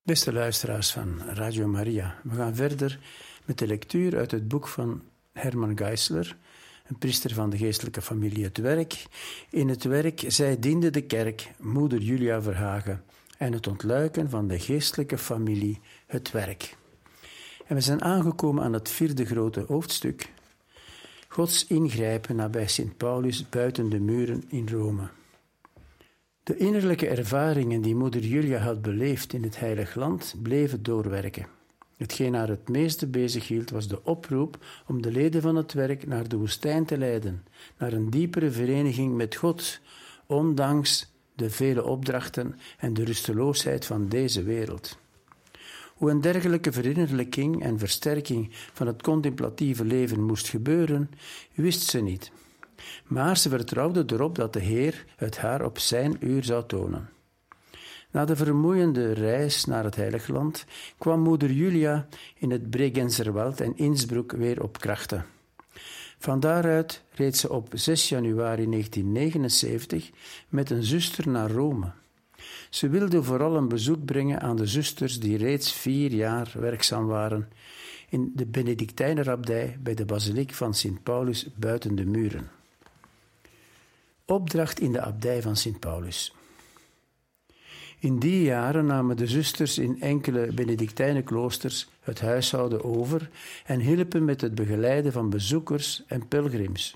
Beste luisteraars van Radio Maria, we gaan verder met de lectuur uit het boek van Herman Geisler, een priester van de geestelijke familie Het Werk. In Het Werk, zij diende de kerk, moeder Julia Verhagen, en het ontluiken van de geestelijke familie Het Werk. En we zijn aangekomen aan het 4e grote hoofdstuk, Gods ingrijpen nabij Sint Paulus buiten de muren in Rome. De innerlijke ervaringen die moeder Julia had beleefd in het Heilig Land bleven doorwerken. Hetgeen haar het meeste bezighield was de oproep om de leden van Het Werk naar de woestijn te leiden, naar een diepere vereniging met God, ondanks de vele opdrachten en de rusteloosheid van deze wereld. Hoe een dergelijke verinnerlijking en versterking van het contemplatieve leven moest gebeuren, wist ze niet. Maar ze vertrouwde erop dat de Heer het haar op zijn uur zou tonen. Na de vermoeiende reis naar het Heilige Land kwam moeder Julia in het Bregenzerwald en Innsbruck weer op krachten. Van daaruit reed ze op 6 januari 1979 met een zuster naar Rome. Ze wilde vooral een bezoek brengen aan de zusters die reeds 4 jaar werkzaam waren in de Benedictijnerabdij bij de basiliek van Sint Paulus buiten de muren. Opdracht in de abdij van Sint Paulus. In die jaren namen de zusters in enkele Benedictijnenkloosters het huishouden over en hielpen met het begeleiden van bezoekers en pelgrims.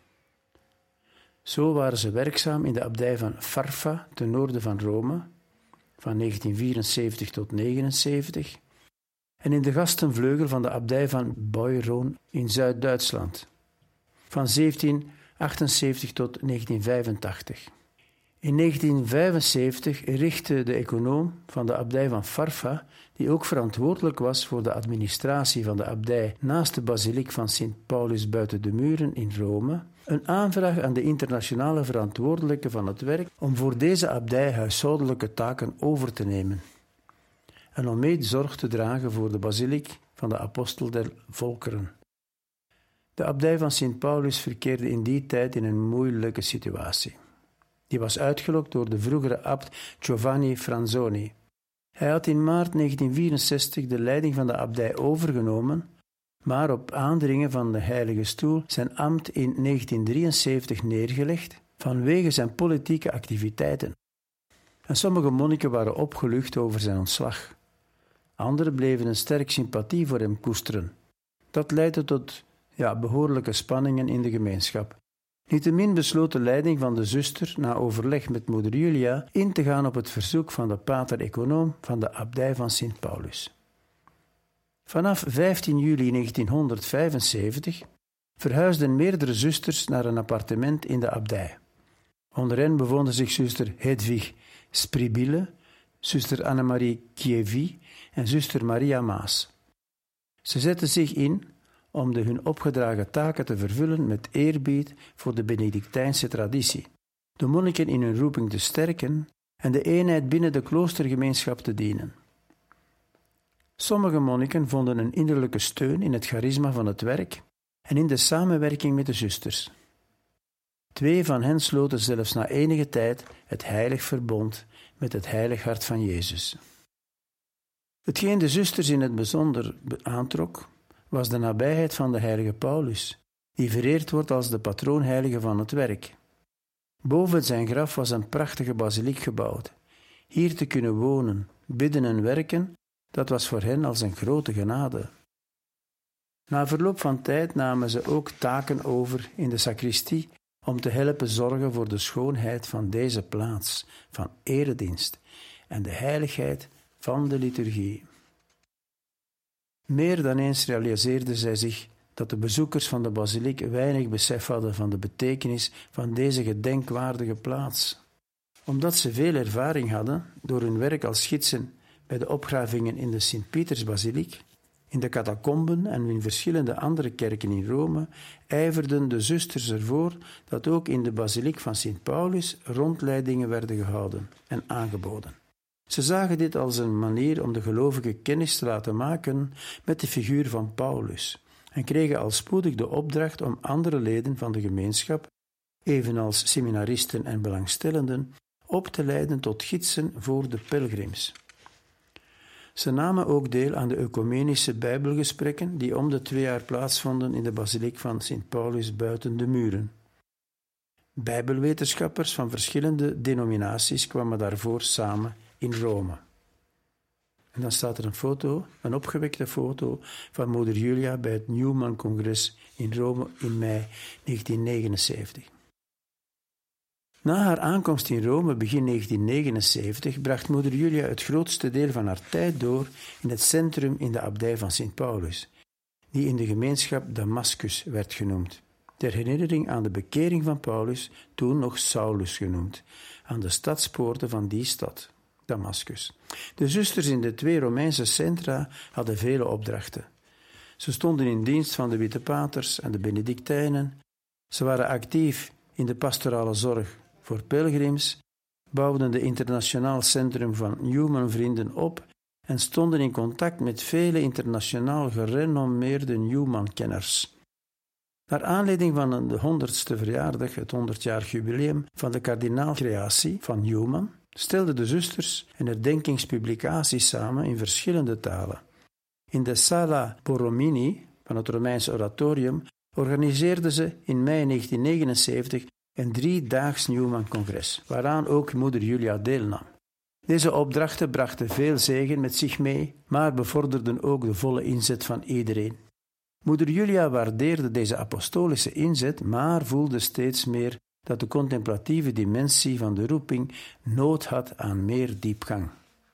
Zo waren ze werkzaam in de abdij van Farfa ten noorden van Rome, van 1974 tot 1979, en in de gastenvleugel van de abdij van Boiron in Zuid-Duitsland, van 1778 tot 1985. In 1975 richtte de econoom van de abdij van Farfa, die ook verantwoordelijk was voor de administratie van de abdij naast de basiliek van Sint Paulus buiten de muren in Rome, een aanvraag aan de internationale verantwoordelijke van Het Werk om voor deze abdij huishoudelijke taken over te nemen en om mee zorg te dragen voor de basiliek van de apostel der volkeren. De abdij van Sint Paulus verkeerde in die tijd in een moeilijke situatie. Die was uitgelokt door de vroegere abt Giovanni Franzoni. Hij had in maart 1964 de leiding van de abdij overgenomen, maar op aandringen van de Heilige Stoel zijn ambt in 1973 neergelegd vanwege zijn politieke activiteiten. En sommige monniken waren opgelucht over zijn ontslag. Anderen bleven een sterk sympathie voor hem koesteren. Dat leidde tot behoorlijke spanningen in de gemeenschap. Niettemin besloot de leiding van de zuster na overleg met moeder Julia in te gaan op het verzoek van de pater-econoom van de abdij van Sint Paulus. Vanaf 15 juli 1975 verhuisden meerdere zusters naar een appartement in de abdij. Onder hen bevonden zich zuster Hedwig Spribille, zuster Annemarie Kievi en zuster Maria Maas. Ze zetten zich in om de hun opgedragen taken te vervullen met eerbied voor de Benedictijnse traditie, de monniken in hun roeping te sterken en de eenheid binnen de kloostergemeenschap te dienen. Sommige monniken vonden een innerlijke steun in het charisma van Het Werk en in de samenwerking met de zusters. 2 van hen sloten zelfs na enige tijd het heilig verbond met het heilig hart van Jezus. Hetgeen de zusters in het bijzonder aantrok, was de nabijheid van de heilige Paulus, die vereerd wordt als de patroonheilige van Het Werk. Boven zijn graf was een prachtige basiliek gebouwd. Hier te kunnen wonen, bidden en werken, dat was voor hen als een grote genade. Na verloop van tijd namen ze ook taken over in de sacristie om te helpen zorgen voor de schoonheid van deze plaats, van eredienst en de heiligheid van de liturgie. Meer dan eens realiseerde zij zich dat de bezoekers van de basiliek weinig besef hadden van de betekenis van deze gedenkwaardige plaats. Omdat ze veel ervaring hadden door hun werk als gidsen bij de opgravingen in de Sint-Pietersbasiliek, in de catacomben en in verschillende andere kerken in Rome, ijverden de zusters ervoor dat ook in de basiliek van Sint Paulus rondleidingen werden gehouden en aangeboden. Ze zagen dit als een manier om de gelovigen kennis te laten maken met de figuur van Paulus en kregen al spoedig de opdracht om andere leden van de gemeenschap, evenals seminaristen en belangstellenden, op te leiden tot gidsen voor de pelgrims. Ze namen ook deel aan de ecumenische bijbelgesprekken die om de 2 jaar plaatsvonden in de basiliek van Sint Paulus buiten de muren. Bijbelwetenschappers van verschillende denominaties kwamen daarvoor samen in Rome. En dan staat er een opgewekte foto van moeder Julia bij het Newman-congres in Rome in mei 1979. Na haar aankomst in Rome begin 1979 bracht moeder Julia het grootste deel van haar tijd door in het centrum in de abdij van Sint Paulus, die in de gemeenschap Damascus werd genoemd, ter herinnering aan de bekering van Paulus, toen nog Saulus genoemd, aan de stadspoorten van die stad, Damascus. De zusters in de 2 Romeinse centra hadden vele opdrachten. Ze stonden in dienst van de Witte Paters en de Benedictijnen. Ze waren actief in de pastorale zorg voor pelgrims, bouwden de internationaal centrum van Newman-vrienden op en stonden in contact met vele internationaal gerenommeerde Newman-kenners. Naar aanleiding van de 100ste verjaardag, het 100-jarig jubileum van de kardinaalcreatie van Newman, stelden de zusters een herdenkingspublicatie samen in verschillende talen. In de Sala Borromini van het Romeinse oratorium organiseerden ze in mei 1979 een 3-daags Newman-congres, waaraan ook moeder Julia deelnam. Deze opdrachten brachten veel zegen met zich mee, maar bevorderden ook de volle inzet van iedereen. Moeder Julia waardeerde deze apostolische inzet, maar voelde steeds meer dat de contemplatieve dimensie van de roeping nood had aan meer diepgang.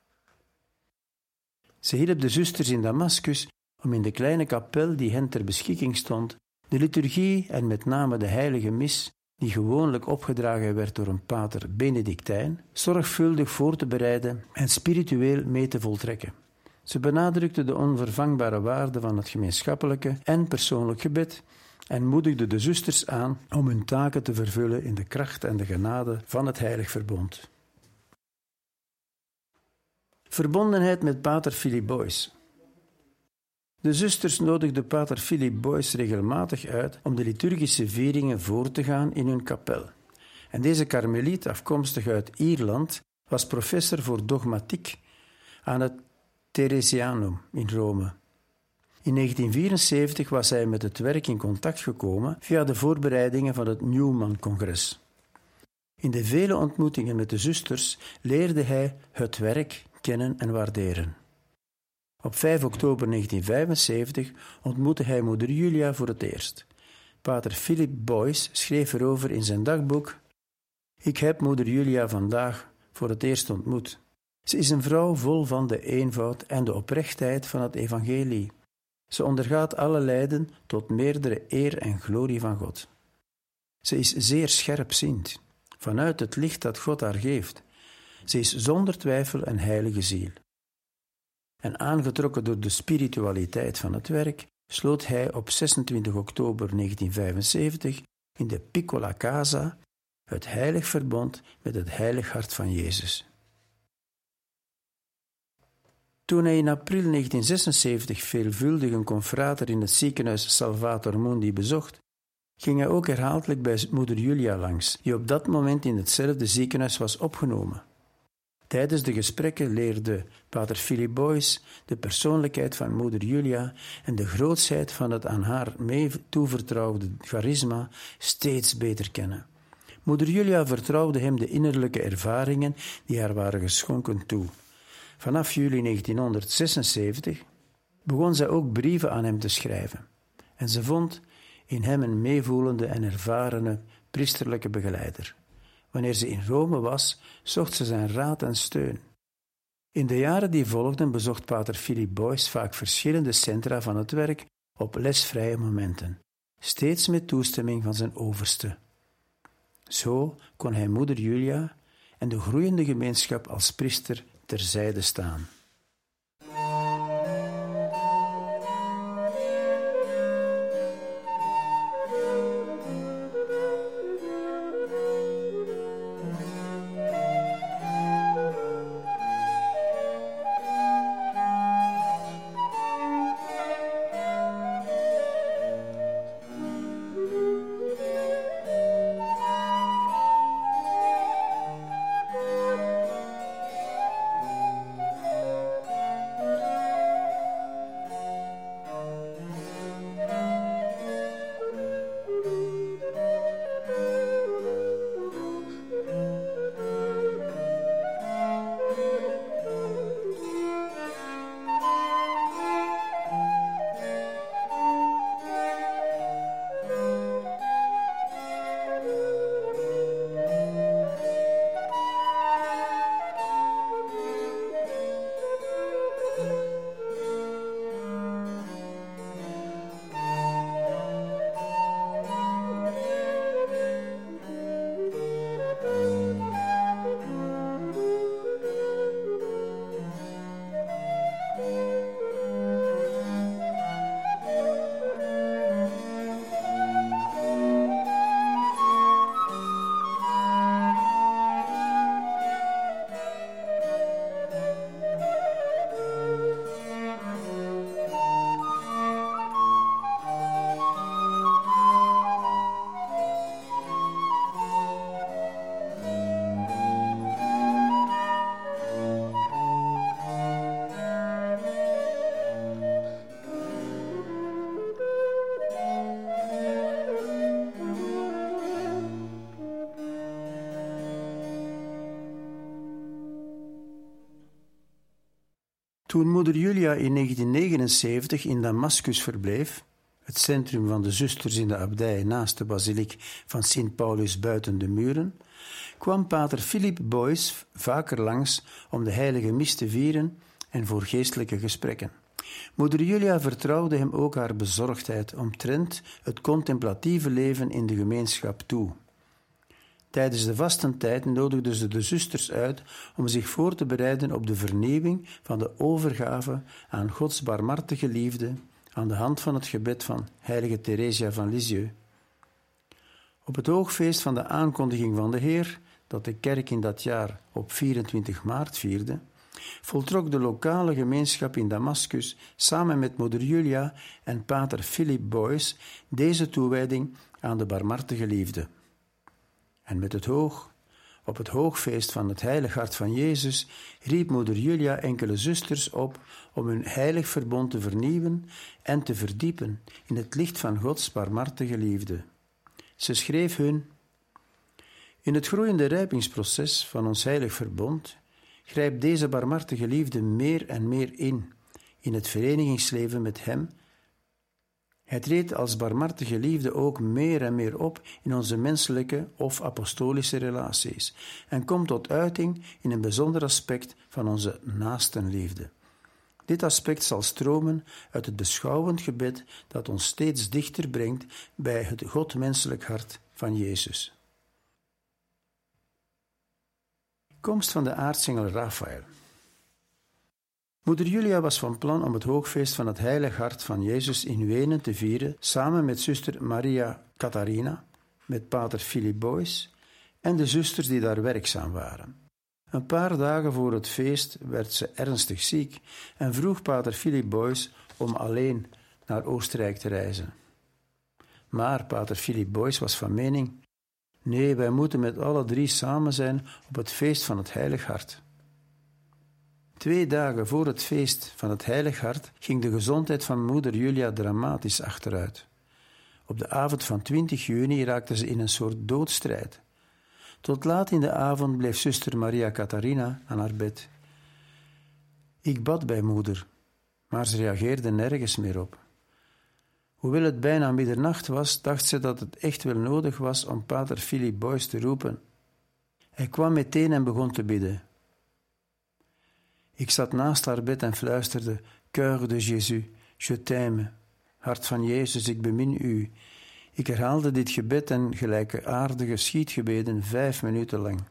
Ze hielp de zusters in Damascus om in de kleine kapel die hen ter beschikking stond, de liturgie en met name de heilige mis, die gewoonlijk opgedragen werd door een pater Benedictijn, zorgvuldig voor te bereiden en spiritueel mee te voltrekken. Ze benadrukte de onvervangbare waarde van het gemeenschappelijke en persoonlijk gebed en moedigde de zusters aan om hun taken te vervullen in de kracht en de genade van het heilig verbond. Verbondenheid met pater Philip Boyce. De zusters nodigden pater Philip Boyce regelmatig uit om de liturgische vieringen voor te gaan in hun kapel. En deze karmeliet, afkomstig uit Ierland, was professor voor dogmatiek aan het Theresianum in Rome. In 1974 was hij met het werk in contact gekomen via de voorbereidingen van het Newman-congres. In de vele ontmoetingen met de zusters leerde hij het werk kennen en waarderen. Op 5 oktober 1975 ontmoette hij moeder Julia voor het eerst. Pater Philip Boyce schreef erover in zijn dagboek: "Ik heb moeder Julia vandaag voor het eerst ontmoet. Ze is een vrouw vol van de eenvoud en de oprechtheid van het evangelie. Ze ondergaat alle lijden tot meerdere eer en glorie van God. Ze is zeer scherpziend, vanuit het licht dat God haar geeft. Ze is zonder twijfel een heilige ziel." En aangetrokken door de spiritualiteit van het werk, sloot hij op 26 oktober 1975 in de Piccola Casa het heilig verbond met het heilig hart van Jezus. Toen hij in april 1976 veelvuldig een confrater in het ziekenhuis Salvator Mundi bezocht, ging hij ook herhaaldelijk bij moeder Julia langs, die op dat moment in hetzelfde ziekenhuis was opgenomen. Tijdens de gesprekken leerde pater Philip Boyce de persoonlijkheid van moeder Julia en de grootsheid van het aan haar mee toevertrouwde charisma steeds beter kennen. Moeder Julia vertrouwde hem de innerlijke ervaringen die haar waren geschonken toe. Vanaf juli 1976 begon zij ook brieven aan hem te schrijven. En ze vond in hem een meevoelende en ervarene priesterlijke begeleider. Wanneer ze in Rome was, zocht ze zijn raad en steun. In de jaren die volgden bezocht pater Philip Boyce vaak verschillende centra van het werk op lesvrije momenten, steeds met toestemming van zijn overste. Zo kon hij moeder Julia en de groeiende gemeenschap als priester terzijde staan. Toen moeder Julia in 1979 in Damascus verbleef, het centrum van de zusters in de abdij naast de basiliek van Sint Paulus buiten de muren, kwam pater Philippe Boyce vaker langs om de heilige mis te vieren en voor geestelijke gesprekken. Moeder Julia vertrouwde hem ook haar bezorgdheid omtrent het contemplatieve leven in de gemeenschap toe. Tijdens de vastentijd nodigde ze de zusters uit om zich voor te bereiden op de vernieuwing van de overgave aan Gods barmhartige liefde aan de hand van het gebed van heilige Theresia van Lisieux. Op het hoogfeest van de aankondiging van de Heer, dat de kerk in dat jaar op 24 maart vierde, voltrok de lokale gemeenschap in Damascus samen met moeder Julia en pater Philippe Boyce deze toewijding aan de barmhartige liefde. En op het hoogfeest van het Heilig Hart van Jezus riep moeder Julia enkele zusters op om hun heilig verbond te vernieuwen en te verdiepen in het licht van Gods barmhartige liefde. Ze schreef hun: in het groeiende rijpingsproces van ons heilig verbond grijpt deze barmhartige liefde meer en meer in het verenigingsleven met Hem. Hij treedt als barmhartige liefde ook meer en meer op in onze menselijke of apostolische relaties en komt tot uiting in een bijzonder aspect van onze naastenliefde. Dit aspect zal stromen uit het beschouwend gebed dat ons steeds dichter brengt bij het godmenselijk hart van Jezus. Komst van de aartsengel Raphaël. Moeder Julia was van plan om het hoogfeest van het Heilig Hart van Jezus in Wenen te vieren samen met zuster Maria Catharina, met pater Philippe Boyce en de zusters die daar werkzaam waren. Een paar dagen voor het feest werd ze ernstig ziek en vroeg pater Philippe Boyce om alleen naar Oostenrijk te reizen. Maar pater Philippe Boyce was van mening: nee, wij moeten met alle drie samen zijn op het feest van het Heilig Hart. 2 dagen voor het feest van het Heilig Hart ging de gezondheid van moeder Julia dramatisch achteruit. Op de avond van 20 juni raakte ze in een soort doodstrijd. Tot laat in de avond bleef zuster Maria Catharina aan haar bed. Ik bad bij moeder, maar ze reageerde nergens meer op. Hoewel het bijna middernacht was, dacht ze dat het echt wel nodig was om pater Philippe Boyce te roepen. Hij kwam meteen en begon te bidden. Ik zat naast haar bed en fluisterde: Cœur de Jésus, je t'aime. Hart van Jezus, ik bemin u. Ik herhaalde dit gebed en gelijkaardige schietgebeden 5 minuten lang.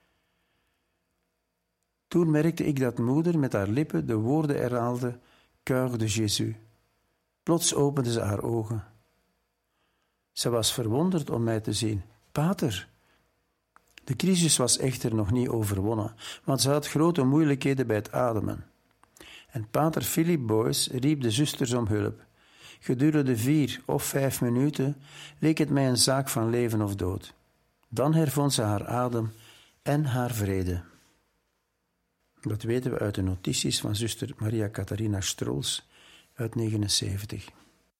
Toen merkte ik dat moeder met haar lippen de woorden herhaalde: Cœur de Jésus. Plots opende ze haar ogen. Ze was verwonderd om mij te zien. Pater! De crisis was echter nog niet overwonnen, want ze had grote moeilijkheden bij het ademen. En pater Philippe Boyce riep de zusters om hulp. Gedurende 4 of 5 minuten leek het mij een zaak van leven of dood. Dan hervond ze haar adem en haar vrede. Dat weten we uit de notities van zuster Maria Catharina Strolz uit 1979.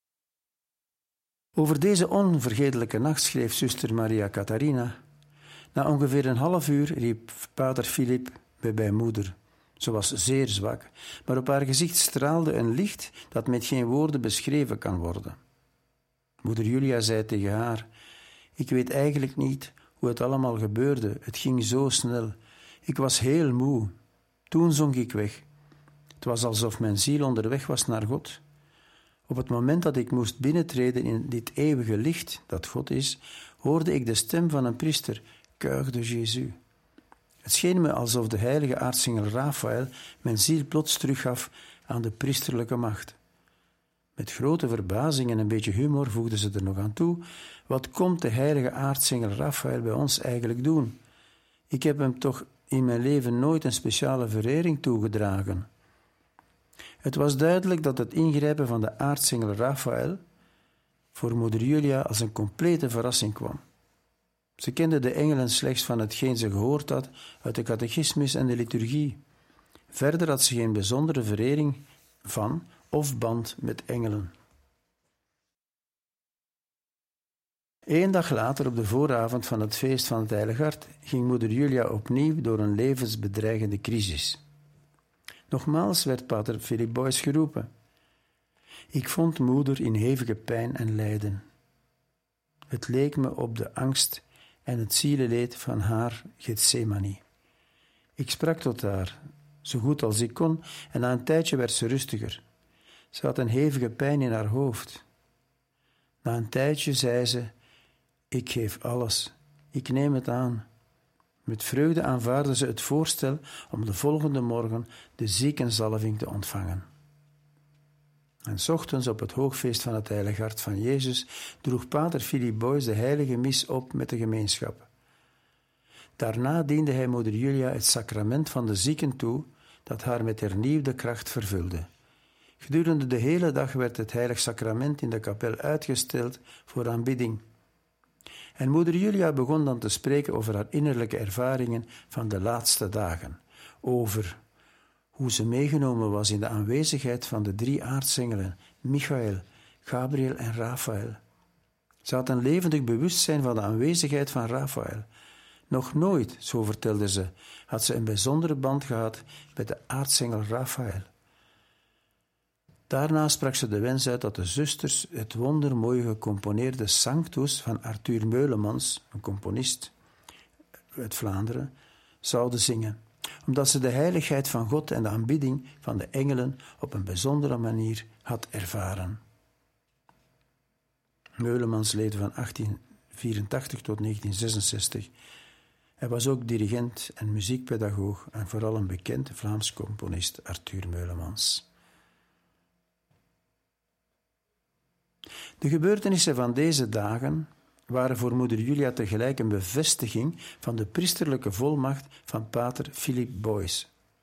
Over deze onvergetelijke nacht schreef zuster Maria Catharina: na ongeveer een half uur riep pater Philippe bij moeder. Ze was zeer zwak, maar op haar gezicht straalde een licht dat met geen woorden beschreven kan worden. Moeder Julia zei tegen haar: ik weet eigenlijk niet hoe het allemaal gebeurde. Het ging zo snel. Ik was heel moe. Toen zonk ik weg. Het was alsof mijn ziel onderweg was naar God. Op het moment dat ik moest binnentreden in dit eeuwige licht dat God is, hoorde ik de stem van een priester: Cœur de Jésus. Het scheen me alsof de heilige aartsengel Raphaël mijn ziel plots teruggaf aan de priesterlijke macht. Met grote verbazing en een beetje humor voegde ze er nog aan toe: wat komt de heilige aartsengel Raphaël bij ons eigenlijk doen? Ik heb hem toch in mijn leven nooit een speciale verering toegedragen. Het was duidelijk dat het ingrijpen van de aartsengel Raphaël voor moeder Julia als een complete verrassing kwam. Ze kende de engelen slechts van hetgeen ze gehoord had uit de catechismus en de liturgie. Verder had ze geen bijzondere verering van of band met engelen. 1 dag later, op de vooravond van het feest van het Heilig Hart, ging moeder Julia opnieuw door een levensbedreigende crisis. Nogmaals werd pater Philip Boyce geroepen. Ik vond moeder in hevige pijn en lijden. Het leek me op de angst en het zieleleed van haar Gethsemane. Ik sprak tot haar, zo goed als ik kon, en na een tijdje werd ze rustiger. Ze had een hevige pijn in haar hoofd. Na een tijdje zei ze, ik geef alles, ik neem het aan. Met vreugde aanvaardde ze het voorstel om de volgende morgen de ziekenzalving te ontvangen. En 's ochtends op het hoogfeest van het Heilig Hart van Jezus droeg pater Philip Boyce de heilige mis op met de gemeenschap. Daarna diende hij moeder Julia het sacrament van de zieken toe, dat haar met hernieuwde kracht vervulde. Gedurende de hele dag werd het heilig sacrament in de kapel uitgesteld voor aanbidding. En moeder Julia begon dan te spreken over haar innerlijke ervaringen van de laatste dagen, over hoe ze meegenomen was in de aanwezigheid van de 3 aartsengelen, Michael, Gabriel en Raphaël. Ze had een levendig bewustzijn van de aanwezigheid van Raphaël. Nog nooit, zo vertelde ze, had ze een bijzondere band gehad met de aartsengel Raphaël. Daarna sprak ze de wens uit dat de zusters het wondermooi gecomponeerde Sanctus van Arthur Meulemans, een componist uit Vlaanderen, zouden zingen, omdat ze de heiligheid van God en de aanbidding van de engelen op een bijzondere manier had ervaren. Meulemans leefde van 1884 tot 1966. Hij was ook dirigent en muziekpedagoog en vooral een bekend Vlaams componist, Arthur Meulemans. De gebeurtenissen van deze dagen waren voor moeder Julia tegelijk een bevestiging van de priesterlijke volmacht van pater Philip Boyce.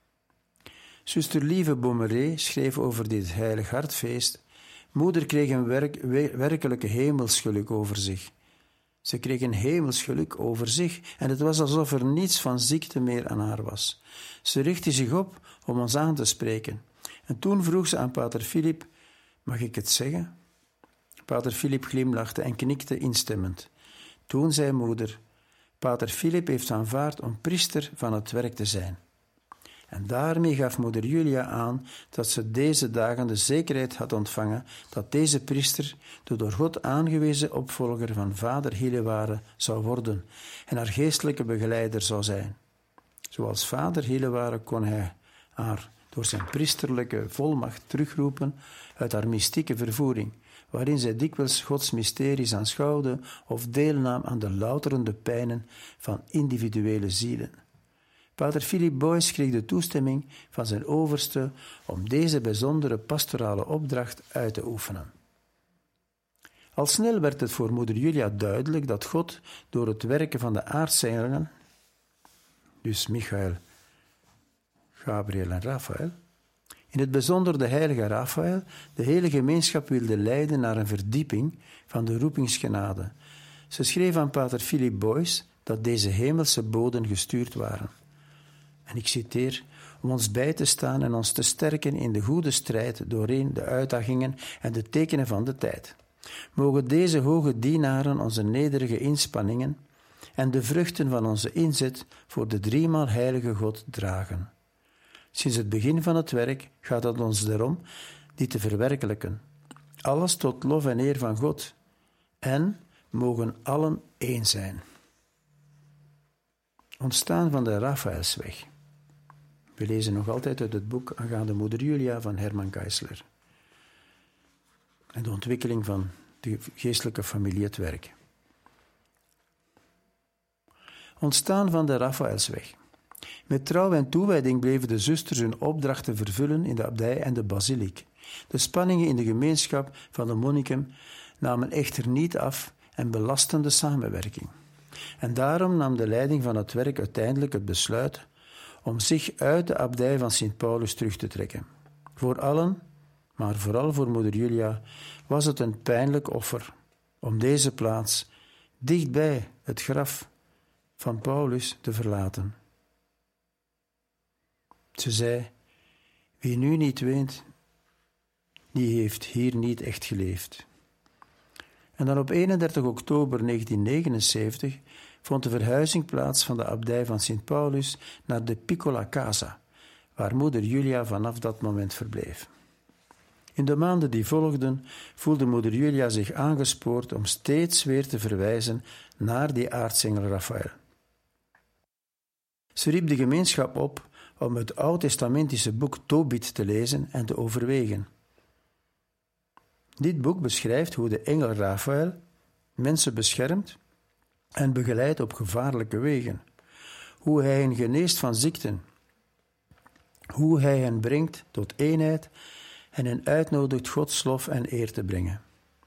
Zuster Lieve Bommeré schreef over dit heilig hartfeest: moeder kreeg een werkelijke hemelsgeluk over zich. Ze kreeg een hemelsgeluk over zich en het was alsof er niets van ziekte meer aan haar was. Ze richtte zich op om ons aan te spreken. En toen vroeg ze aan pater Philip: mag ik het zeggen? Pater Philip glimlachte en knikte instemmend. Toen zei moeder: pater Philip heeft aanvaard om priester van het werk te zijn. En daarmee gaf moeder Julia aan dat ze deze dagen de zekerheid had ontvangen dat deze priester de door God aangewezen opvolger van vader Hilleware zou worden en haar geestelijke begeleider zou zijn. Zoals vader Hilleware kon hij haar door zijn priesterlijke volmacht terugroepen uit haar mystieke vervoering, waarin zij dikwijls Gods mysteries aanschouwde of deelnam aan de louterende pijnen van individuele zielen. Pater Philip Boyce kreeg de toestemming van zijn overste om deze bijzondere pastorale opdracht uit te oefenen. Al snel werd het voor moeder Julia duidelijk dat God door het werken van de aartsengelen, dus Michael, Gabriel en Raphaël, in het bijzonder de heilige Raphaël, de hele gemeenschap wilde leiden naar een verdieping van de roepingsgenade. Ze schreef aan pater Philip Boyce dat deze hemelse boden gestuurd waren. En ik citeer: om ons bij te staan en ons te sterken in de goede strijd doorheen de uitdagingen en de tekenen van de tijd. Mogen deze hoge dienaren onze nederige inspanningen en de vruchten van onze inzet voor de driemaal heilige God dragen. Sinds het begin van het werk gaat het ons erom die te verwerkelijken. Alles tot lof en eer van God. En mogen allen één zijn. Ontstaan van de Raphaëlsweg. We lezen nog altijd uit het boek aangaande moeder Julia van Herman Geisler. En de ontwikkeling van de geestelijke familie, het werk. Ontstaan van de Raphaëlsweg. Met trouw en toewijding bleven de zusters hun opdrachten vervullen in de abdij en de basiliek. De spanningen in de gemeenschap van de monniken namen echter niet af en belasten de samenwerking. En daarom nam de leiding van het werk uiteindelijk het besluit om zich uit de abdij van Sint Paulus terug te trekken. Voor allen, maar vooral voor moeder Julia, was het een pijnlijk offer om deze plaats dichtbij het graf van Paulus te verlaten. Ze zei: wie nu niet weent, die heeft hier niet echt geleefd. En dan op 31 oktober 1979 vond de verhuizing plaats van de abdij van Sint Paulus naar de Piccola Casa, waar moeder Julia vanaf dat moment verbleef. In de maanden die volgden voelde moeder Julia zich aangespoord om steeds weer te verwijzen naar die aartsengel Raphaël. Ze riep de gemeenschap op om het oud-testamentische boek Tobit te lezen en te overwegen. Dit boek beschrijft hoe de engel Raphaël mensen beschermt en begeleidt op gevaarlijke wegen, hoe hij hen geneest van ziekten, hoe hij hen brengt tot eenheid en hen uitnodigt Gods lof en eer te brengen.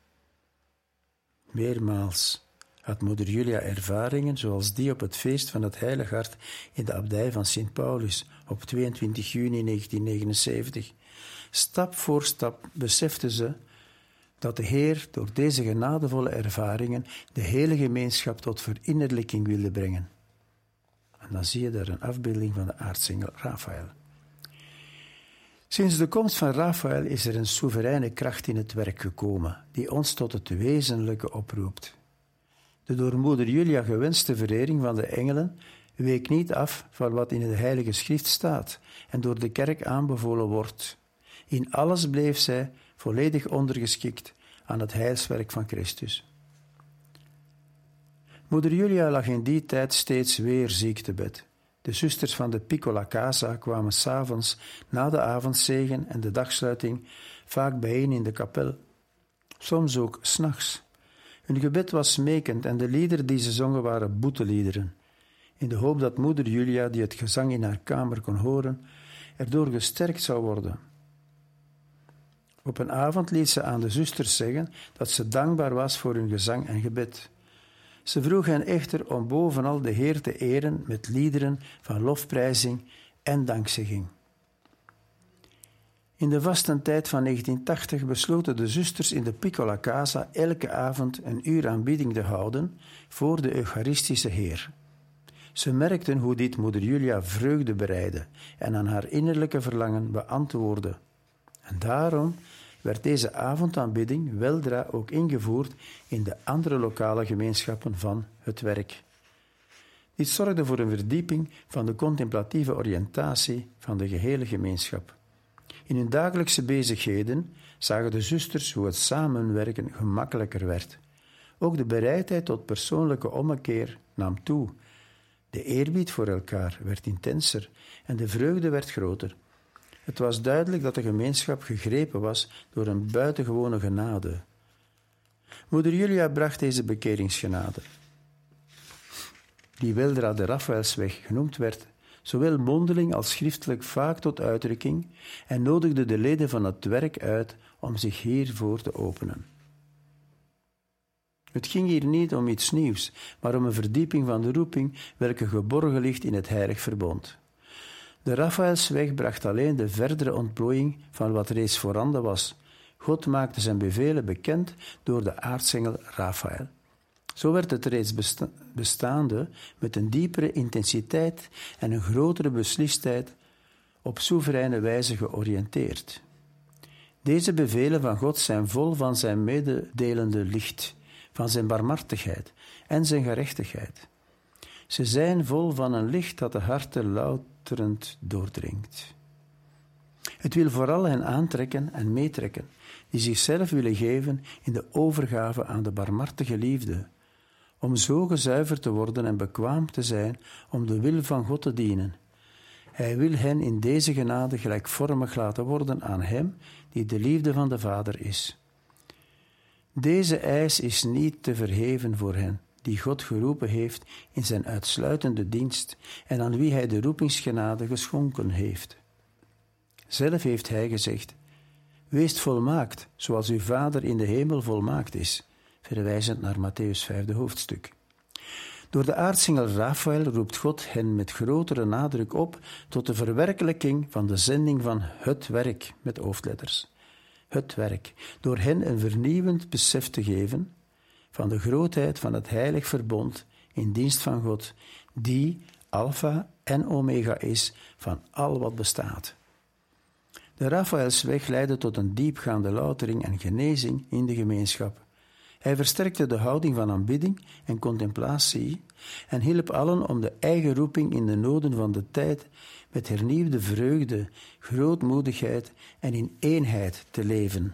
Meermaals had moeder Julia ervaringen zoals die op het feest van het Heilig Hart in de abdij van Sint Paulus op 22 juni 1979. Stap voor stap besefte ze dat de Heer door deze genadevolle ervaringen de hele gemeenschap tot verinnerlijking wilde brengen. En dan zie je daar een afbeelding van de aartsengel Raphaël. Sinds de komst van Raphaël is er een soevereine kracht in het werk gekomen, die ons tot het wezenlijke oproept. De door moeder Julia gewenste verering van de engelen week niet af van wat in de Heilige Schrift staat en door de kerk aanbevolen wordt. In alles bleef zij volledig ondergeschikt aan het heilswerk van Christus. Moeder Julia lag in die tijd steeds weer ziek te bed. De zusters van de Piccola Casa kwamen 's avonds na de avondzegen en de dagsluiting vaak bijeen in de kapel, soms ook 's nachts. Hun gebed was smekend en de liederen die ze zongen waren boeteliederen, in de hoop dat moeder Julia, die het gezang in haar kamer kon horen, erdoor gesterkt zou worden. Op een avond liet ze aan de zusters zeggen dat ze dankbaar was voor hun gezang en gebed. Ze vroeg hen echter om bovenal de Heer te eren met liederen van lofprijzing en dankzegging. In de vastentijd van 1980 besloten de zusters in de Piccola Casa elke avond een uur aanbidding te houden voor de Eucharistische Heer. Ze merkten hoe dit moeder Julia vreugde bereidde en aan haar innerlijke verlangen beantwoordde. En daarom werd deze avondaanbidding weldra ook ingevoerd in de andere lokale gemeenschappen van het werk. Dit zorgde voor een verdieping van de contemplatieve oriëntatie van de gehele gemeenschap. In hun dagelijkse bezigheden zagen de zusters hoe het samenwerken gemakkelijker werd. Ook de bereidheid tot persoonlijke ommekeer nam toe. De eerbied voor elkaar werd intenser en de vreugde werd groter. Het was duidelijk dat de gemeenschap gegrepen was door een buitengewone genade. Moeder Julia bracht deze bekeringsgenade, die weldra de Raphaëlsweg genoemd werd, zowel mondeling als schriftelijk vaak tot uitdrukking en nodigde de leden van het werk uit om zich hiervoor te openen. Het ging hier niet om iets nieuws, maar om een verdieping van de roeping welke geborgen ligt in het heilig verbond. De Raphaëlsweg bracht alleen de verdere ontplooiing van wat reeds voorhanden was. God maakte zijn bevelen bekend door de aartsengel Raphaël. Zo werd het reeds bestaande met een diepere intensiteit en een grotere beslistheid op soevereine wijze georiënteerd. Deze bevelen van God zijn vol van zijn mededelende licht, van zijn barmhartigheid en zijn gerechtigheid. Ze zijn vol van een licht dat de harten louterend doordringt. Het wil vooral hen aantrekken en meetrekken, die zichzelf willen geven in de overgave aan de barmhartige liefde, om zo gezuiverd te worden en bekwaam te zijn om de wil van God te dienen. Hij wil hen in deze genade gelijkvormig laten worden aan Hem, die de liefde van de Vader is. Deze eis is niet te verheven voor hen, die God geroepen heeft in zijn uitsluitende dienst en aan wie Hij de roepingsgenade geschonken heeft. Zelf heeft Hij gezegd: wees volmaakt, zoals uw Vader in de hemel volmaakt is, verwijzend naar Mattheüs 5e hoofdstuk. Door de aartsengel Raphaël roept God hen met grotere nadruk op tot de verwerkelijking van de zending van het werk, met hoofdletters. Het werk, door hen een vernieuwend besef te geven van de grootheid van het heilig verbond in dienst van God, die alfa en omega is van al wat bestaat. De Raphaëlsweg leidde tot een diepgaande loutering en genezing in de gemeenschap Hij versterkte de houding van aanbidding en contemplatie en hielp allen om de eigen roeping in de noden van de tijd met hernieuwde vreugde, grootmoedigheid en in eenheid te leven.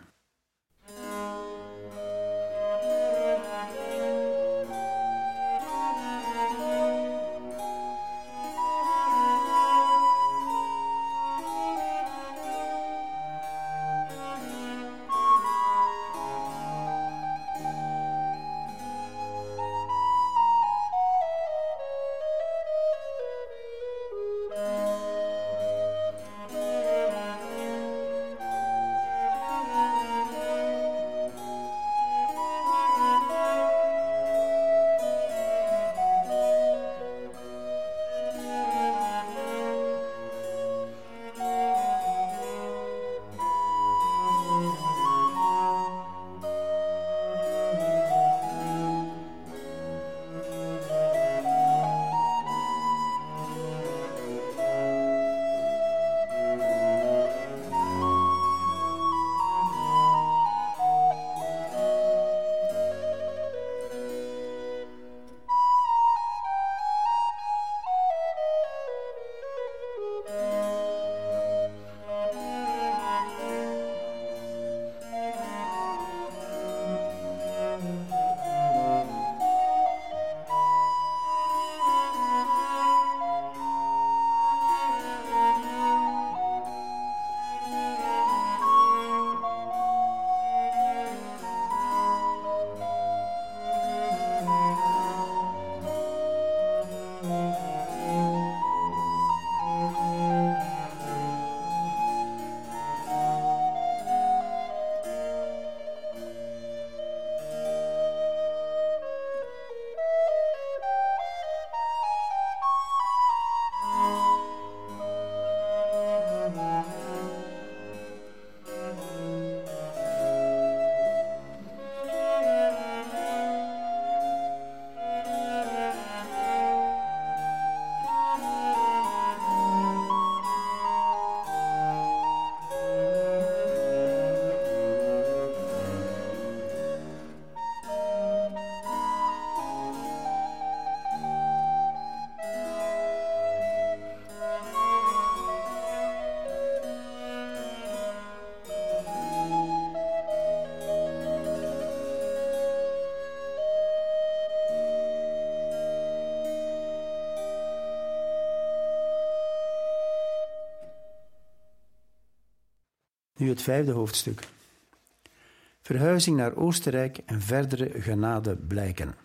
Nu het 5e hoofdstuk. Verhuizing naar Oostenrijk en verdere genade blijken.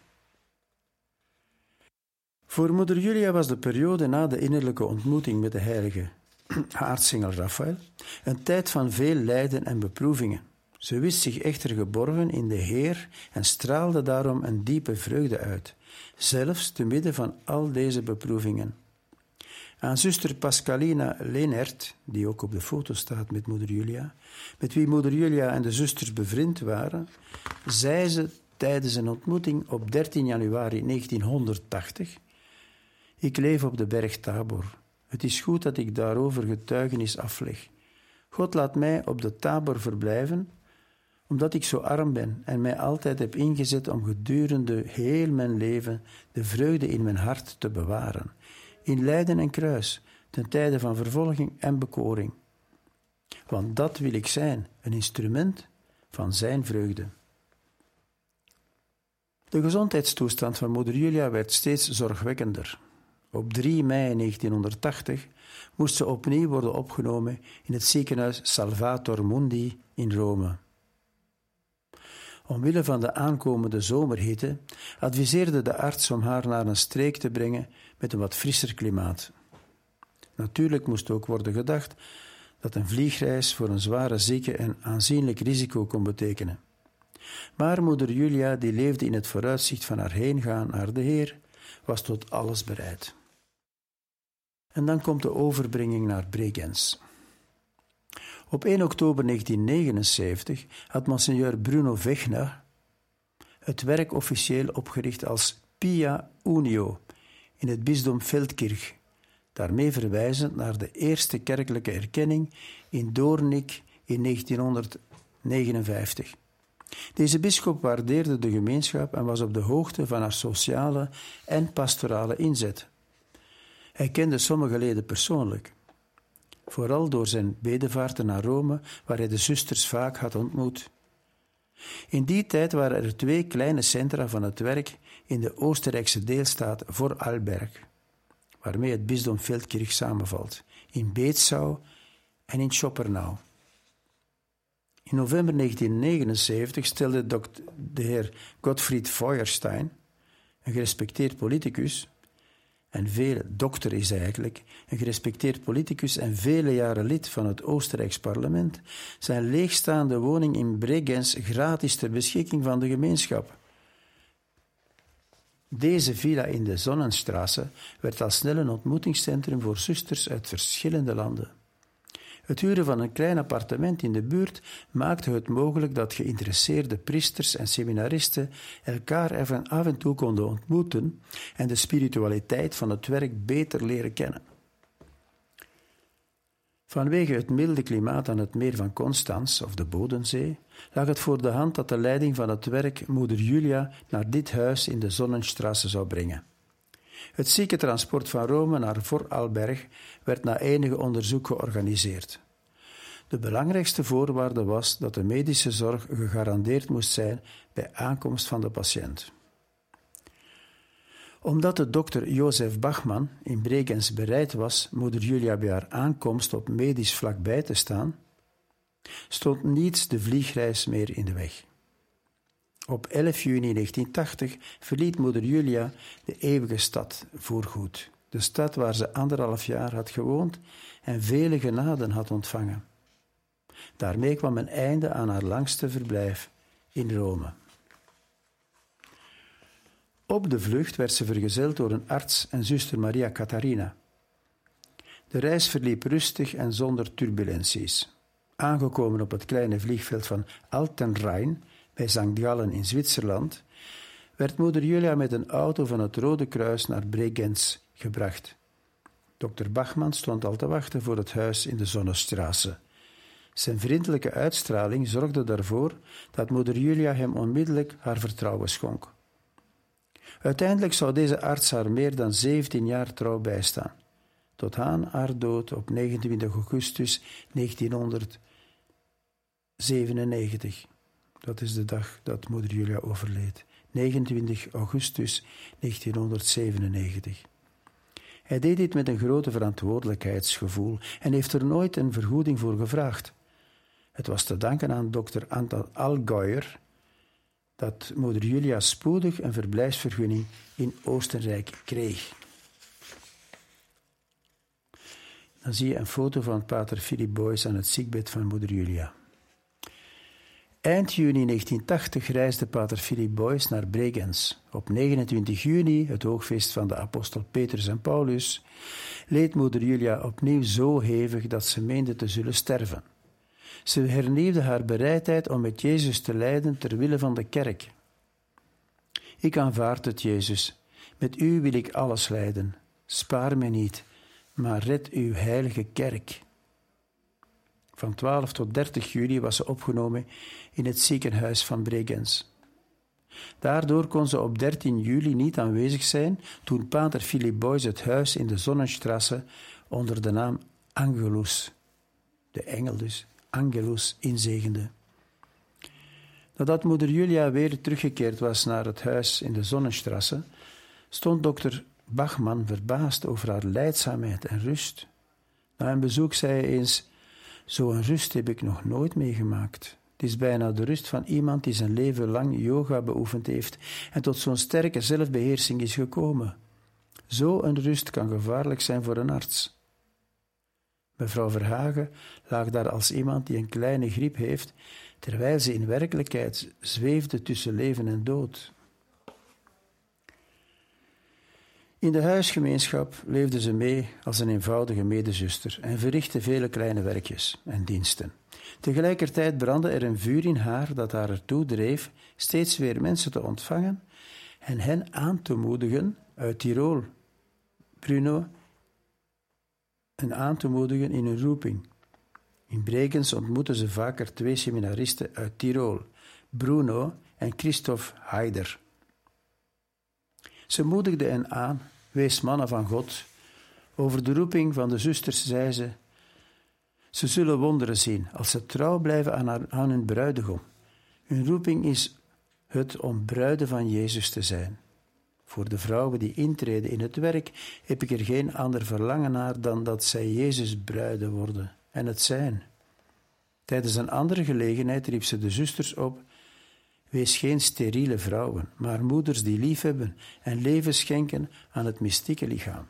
Voor moeder Julia was de periode na de innerlijke ontmoeting met de heilige aartsengel Raphaël een tijd van veel lijden en beproevingen. Ze wist zich echter geborgen in de Heer en straalde daarom een diepe vreugde uit, zelfs te midden van al deze beproevingen. Aan zuster Pascalina Leenert, die ook op de foto staat met moeder Julia, met wie moeder Julia en de zusters bevriend waren, zei ze tijdens een ontmoeting op 13 januari 1980: Ik leef op de berg Tabor. Het is goed dat ik daarover getuigenis afleg. God laat mij op de Tabor verblijven, omdat ik zo arm ben en mij altijd heb ingezet om gedurende heel mijn leven de vreugde in mijn hart te bewaren, in lijden en kruis, ten tijde van vervolging en bekoring. Want dat wil ik zijn, een instrument van zijn vreugde. De gezondheidstoestand van moeder Julia werd steeds zorgwekkender. Op 3 mei 1980 moest ze opnieuw worden opgenomen in het ziekenhuis Salvator Mundi in Rome. Omwille van de aankomende zomerhitte adviseerde de arts om haar naar een streek te brengen met een wat frisser klimaat. Natuurlijk moest ook worden gedacht dat een vliegreis voor een zware zieke een aanzienlijk risico kon betekenen. Maar moeder Julia, die leefde in het vooruitzicht van haar heengaan naar de Heer, was tot alles bereid. En dan komt de overbrenging naar Bregenz. Op 1 oktober 1979 had monseigneur Bruno Vechner het werk officieel opgericht als Pia Unio in het bisdom Feldkirch, daarmee verwijzend naar de eerste kerkelijke erkenning in Doornik in 1959. Deze bisschop waardeerde de gemeenschap en was op de hoogte van haar sociale en pastorale inzet. Hij kende sommige leden persoonlijk, vooral door zijn bedevaarten naar Rome, waar hij de zusters vaak had ontmoet. In die tijd waren er 2 kleine centra van het werk in de Oostenrijkse deelstaat Vorarlberg, waarmee het bisdom Feldkirch samenvalt, in Beetzau en in Schoppernau. In november 1979 stelde de heer Gottfried Feuerstein, een gerespecteerd politicus, dokter is hij eigenlijk, een gerespecteerd politicus en vele jaren lid van het Oostenrijks parlement, zijn leegstaande woning in Bregenz gratis ter beschikking van de gemeenschap. Deze villa in de Sonnenstraße werd al snel een ontmoetingscentrum voor zusters uit verschillende landen. Het huren van een klein appartement in de buurt maakte het mogelijk dat geïnteresseerde priesters en seminaristen elkaar even af en toe konden ontmoeten en de spiritualiteit van het werk beter leren kennen. Vanwege het milde klimaat aan het meer van Constans, of de Bodensee, lag het voor de hand dat de leiding van het werk moeder Julia naar dit huis in de Sonnenstraße zou brengen. Het ziekentransport van Rome naar Vorarlberg werd na enige onderzoek georganiseerd. De belangrijkste voorwaarde was dat de medische zorg gegarandeerd moest zijn bij aankomst van de patiënt. Omdat de dokter Josef Bachmann in Bregenz bereid was moeder Julia bij haar aankomst op medisch vlak bij te staan, stond niets de vliegreis meer in de weg. Op 11 juni 1980 verliet moeder Julia de eeuwige stad voorgoed, de stad waar ze 1,5 jaar had gewoond en vele genaden had ontvangen. Daarmee kwam een einde aan haar langste verblijf in Rome. Op de vlucht werd ze vergezeld door een arts en zuster Maria Catharina. De reis verliep rustig en zonder turbulenties. Aangekomen op het kleine vliegveld van Altenrhein bij St. Gallen in Zwitserland, werd moeder Julia met een auto van het Rode Kruis naar Bregenz gebracht. Dokter Bachmann stond al te wachten voor het huis in de Sonnenstraße. Zijn vriendelijke uitstraling zorgde ervoor dat moeder Julia hem onmiddellijk haar vertrouwen schonk. Uiteindelijk zou deze arts haar meer dan 17 jaar trouw bijstaan, tot aan haar dood op 29 augustus 1997. Dat is de dag dat moeder Julia overleed. 29 augustus 1997. Hij deed dit met een grote verantwoordelijkheidsgevoel en heeft er nooit een vergoeding voor gevraagd. Het was te danken aan dokter Anton Allgäuer dat moeder Julia spoedig een verblijfsvergunning in Oostenrijk kreeg. Dan zie je een foto van pater Philip Boyce aan het ziekbed van moeder Julia. Eind juni 1980 reisde pater Philip Boyce naar Bregenz. Op 29 juni, het hoogfeest van de apostel Petrus en Paulus, leed moeder Julia opnieuw zo hevig dat ze meende te zullen sterven. Ze hernieuwde haar bereidheid om met Jezus te lijden ter wille van de kerk. Ik aanvaard het, Jezus. Met u wil ik alles lijden. Spaar mij niet, maar red uw heilige kerk. Van 12 tot 30 juli was ze opgenomen in het ziekenhuis van Bregenz. Daardoor kon ze op 13 juli niet aanwezig zijn toen pater Philip Boyce het huis in de Sonnenstraße onder de naam Angelus, de engel dus, Angelus, inzegende. Nadat moeder Julia weer teruggekeerd was naar het huis in de Sonnenstraße, stond dokter Bachmann verbaasd over haar lijdzaamheid en rust. Na een bezoek zei hij eens: zo'n rust heb ik nog nooit meegemaakt. Het is bijna de rust van iemand die zijn leven lang yoga beoefend heeft en tot zo'n sterke zelfbeheersing is gekomen. Zo'n rust kan gevaarlijk zijn voor een arts. Mevrouw Verhagen lag daar als iemand die een kleine griep heeft, terwijl ze in werkelijkheid zweefde tussen leven en dood. In de huisgemeenschap leefde ze mee als een eenvoudige medezuster en verrichtte vele kleine werkjes en diensten. Tegelijkertijd brandde er een vuur in haar dat haar ertoe dreef steeds weer mensen te ontvangen en hen aan te moedigen uit Tirol, Bruno, en aan te moedigen in hun roeping. In Bregenz ontmoetten ze vaker 2 seminaristen uit Tirol, Bruno en Christophe Heider. Ze moedigde hen aan, wees mannen van God. Over de roeping van de zusters zei ze, ze zullen wonderen zien als ze trouw blijven aan hun bruidegom. Hun roeping is het om bruiden van Jezus te zijn. Voor de vrouwen die intreden in het werk heb ik er geen ander verlangen naar dan dat zij Jezus bruiden worden en het zijn. Tijdens een andere gelegenheid riep ze de zusters op, wees geen steriele vrouwen, maar moeders die liefhebben en leven schenken aan het mystieke lichaam.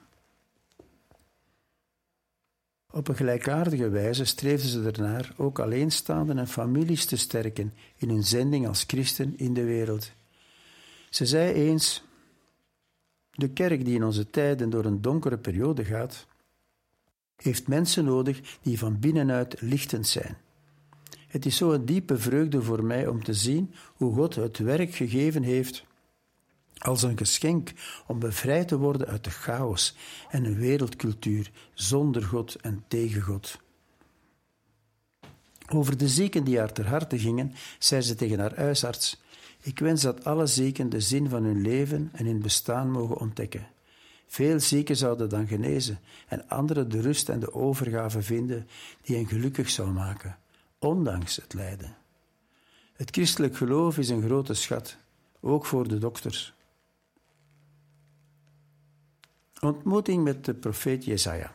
Op een gelijkaardige wijze streefden ze ernaar ook alleenstaanden en families te sterken in hun zending als christen in de wereld. Ze zei eens, de kerk die in onze tijden door een donkere periode gaat, heeft mensen nodig die van binnenuit lichtend zijn. Het is zo een diepe vreugde voor mij om te zien hoe God het werk gegeven heeft als een geschenk om bevrijd te worden uit de chaos en een wereldcultuur zonder God en tegen God. Over de zieken die haar ter harte gingen, zei ze tegen haar huisarts, ik wens dat alle zieken de zin van hun leven en hun bestaan mogen ontdekken. Veel zieken zouden dan genezen en anderen de rust en de overgave vinden die hen gelukkig zou maken, ondanks het lijden. Het christelijk geloof is een grote schat, ook voor de dokters. Ontmoeting met de profeet Jesaja.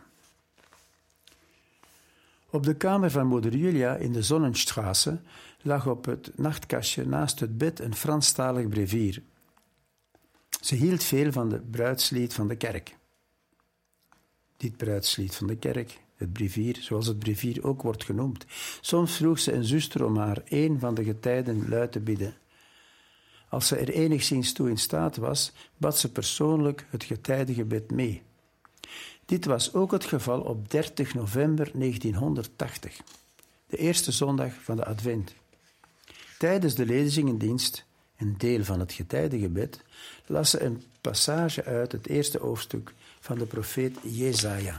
Op de kamer van moeder Julia in de Sonnenstraße lag op het nachtkastje naast het bed een Franstalig brevier. Ze hield veel van het bruidslied van de kerk. Dit bruidslied van de kerk, het brevier, zoals het brevier ook wordt genoemd. Soms vroeg ze een zuster om haar een van de getijden luid te bidden. Als ze er enigszins toe in staat was, bad ze persoonlijk het getijdengebed mee. Dit was ook het geval op 30 november 1980, de eerste zondag van de Advent. Tijdens de lezingendienst, een deel van het getijdengebed, las ze een passage uit het eerste hoofdstuk van de profeet Jesaja.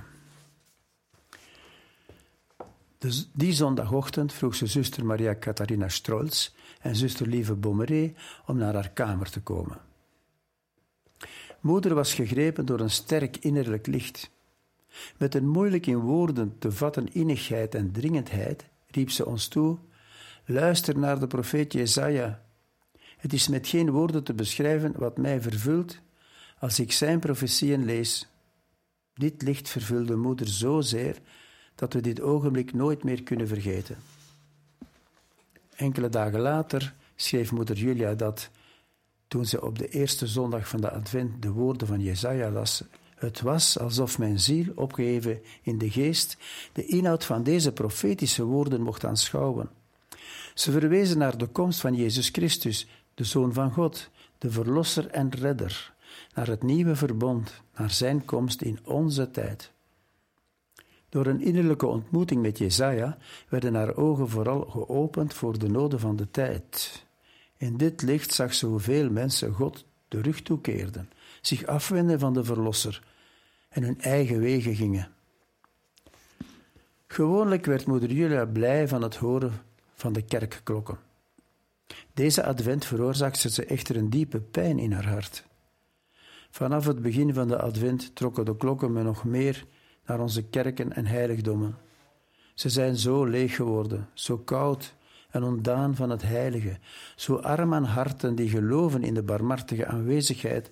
Dus die zondagochtend vroeg ze zuster Maria Catharina Strolz en zuster Lieve Bommeré om naar haar kamer te komen. Moeder was gegrepen door een sterk innerlijk licht. Met een moeilijk in woorden te vatten innigheid en dringendheid riep ze ons toe, luister naar de profeet Jesaja. Het is met geen woorden te beschrijven wat mij vervult als ik zijn profetieën lees. Dit licht vervulde moeder zozeer dat we dit ogenblik nooit meer kunnen vergeten. Enkele dagen later schreef moeder Julia dat, toen ze op de eerste zondag van de Advent de woorden van Jesaja las, het was alsof mijn ziel, opgeheven in de geest, de inhoud van deze profetische woorden mocht aanschouwen. Ze verwezen naar de komst van Jezus Christus, de Zoon van God, de Verlosser en Redder, naar het nieuwe verbond, naar zijn komst in onze tijd. Door een innerlijke ontmoeting met Jesaja werden haar ogen vooral geopend voor de noden van de tijd. In dit licht zag ze hoeveel mensen God de rug toekeerden, zich afwenden van de Verlosser en hun eigen wegen gingen. Gewoonlijk werd moeder Julia blij van het horen van de kerkklokken. Deze advent veroorzaakte ze echter een diepe pijn in haar hart. Vanaf het begin van de advent trokken de klokken me nog meer naar onze kerken en heiligdommen. Ze zijn zo leeg geworden, zo koud en ontdaan van het heilige, zo arm aan harten die geloven in de barmhartige aanwezigheid,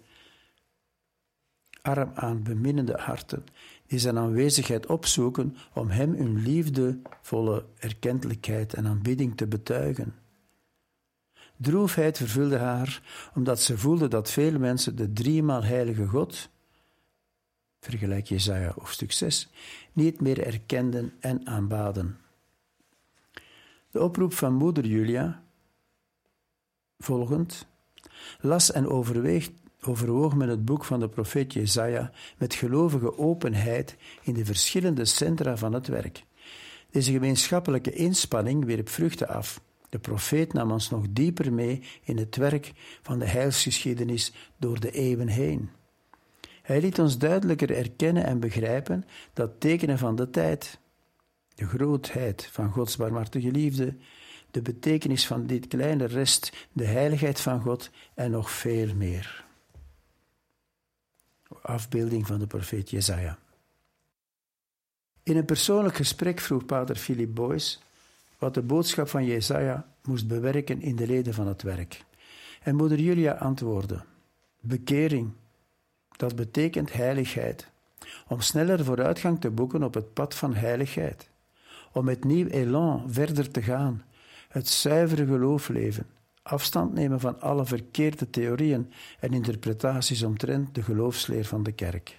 arm aan beminnende harten, die zijn aanwezigheid opzoeken om hem hun liefdevolle erkentelijkheid en aanbidding te betuigen. Droefheid vervulde haar, omdat ze voelde dat veel mensen de driemaal heilige God, vergelijk Jesaja hoofdstuk 6, niet meer erkenden en aanbaden. De oproep van moeder Julia, volgend, las en overwoog men het boek van de profeet Jesaja met gelovige openheid in de verschillende centra van het werk. Deze gemeenschappelijke inspanning wierp vruchten af. De profeet nam ons nog dieper mee in het werk van de heilsgeschiedenis door de eeuwen heen. Hij liet ons duidelijker erkennen en begrijpen dat tekenen van de tijd, de grootheid van Gods barmhartige liefde, de betekenis van dit kleine rest, de heiligheid van God en nog veel meer. Afbeelding van de profeet Jesaja. In een persoonlijk gesprek vroeg pater Philip Boyce wat de boodschap van Jesaja moest bewerken in de leden van het werk. En moeder Julia antwoordde: bekering, dat betekent heiligheid. Om sneller vooruitgang te boeken op het pad van heiligheid. Om met nieuw elan verder te gaan, het zuivere geloof leven, afstand nemen van alle verkeerde theorieën en interpretaties omtrent de geloofsleer van de kerk.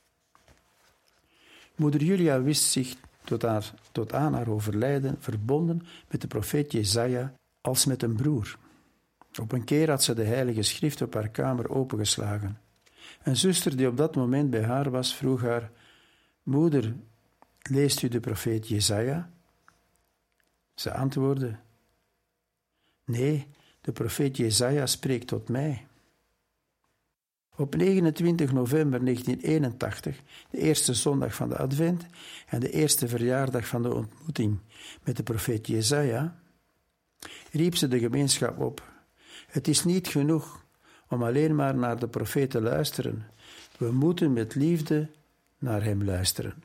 Moeder Julia wist zich tot aan haar overlijden verbonden met de profeet Jesaja als met een broer. Op een keer had ze de heilige schrift op haar kamer opengeslagen. Een zuster die op dat moment bij haar was, vroeg haar: moeder, leest u de profeet Jesaja? Ze antwoordde: nee, de profeet Jesaja spreekt tot mij. Op 29 november 1981, de eerste zondag van de Advent en de eerste verjaardag van de ontmoeting met de profeet Jesaja, riep ze de gemeenschap op: het is niet genoeg om alleen maar naar de profeet te luisteren. We moeten met liefde naar hem luisteren.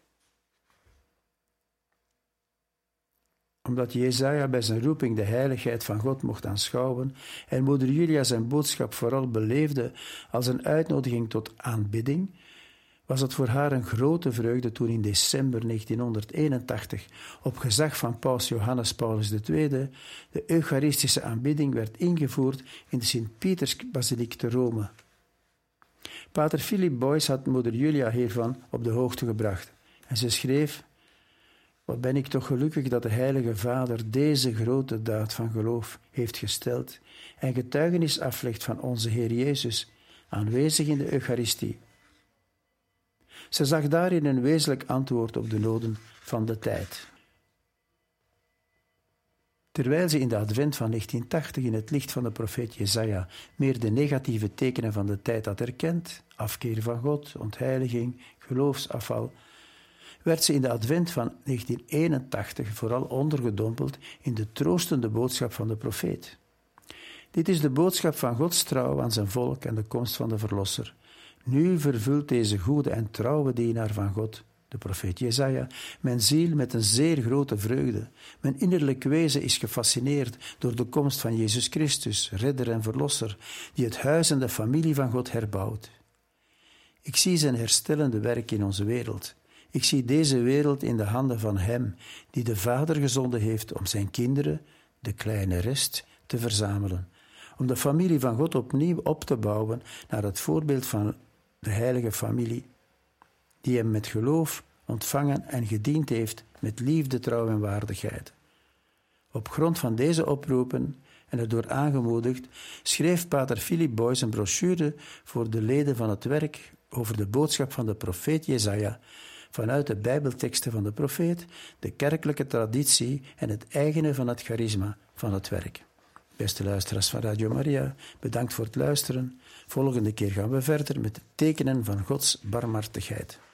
Omdat Jesaja bij zijn roeping de heiligheid van God mocht aanschouwen en moeder Julia zijn boodschap vooral beleefde als een uitnodiging tot aanbidding, was het voor haar een grote vreugde toen in december 1981 op gezag van paus Johannes Paulus II de eucharistische aanbidding werd ingevoerd in de Sint-Pietersbasiliek te Rome. Pater Philip Boyce had moeder Julia hiervan op de hoogte gebracht en ze schreef: wat ben ik toch gelukkig dat de Heilige Vader deze grote daad van geloof heeft gesteld en getuigenis aflegt van onze Heer Jezus, aanwezig in de Eucharistie. Ze zag daarin een wezenlijk antwoord op de noden van de tijd. Terwijl ze in de advent van 1980 in het licht van de profeet Jesaja meer de negatieve tekenen van de tijd had erkend, afkeer van God, ontheiliging, geloofsafval, werd ze in de advent van 1981 vooral ondergedompeld in de troostende boodschap van de profeet. Dit is de boodschap van Gods trouw aan zijn volk en de komst van de Verlosser. Nu vervult deze goede en trouwe dienaar van God, de profeet Jesaja, mijn ziel met een zeer grote vreugde. Mijn innerlijk wezen is gefascineerd door de komst van Jezus Christus, redder en verlosser, die het huis en de familie van God herbouwt. Ik zie zijn herstellende werk in onze wereld. Ik zie deze wereld in de handen van Hem, die de Vader gezonden heeft om zijn kinderen, de kleine rest, te verzamelen. Om de familie van God opnieuw op te bouwen naar het voorbeeld van de heilige familie, die Hem met geloof ontvangen en gediend heeft met liefde, trouw en waardigheid. Op grond van deze oproepen en erdoor aangemoedigd, schreef pater Philip Boyce een brochure voor de leden van het werk over de boodschap van de profeet Jesaja, vanuit de bijbelteksten van de profeet, de kerkelijke traditie en het eigene van het charisma van het werk. Beste luisteraars van Radio Maria, bedankt voor het luisteren. Volgende keer gaan we verder met de tekenen van Gods barmhartigheid.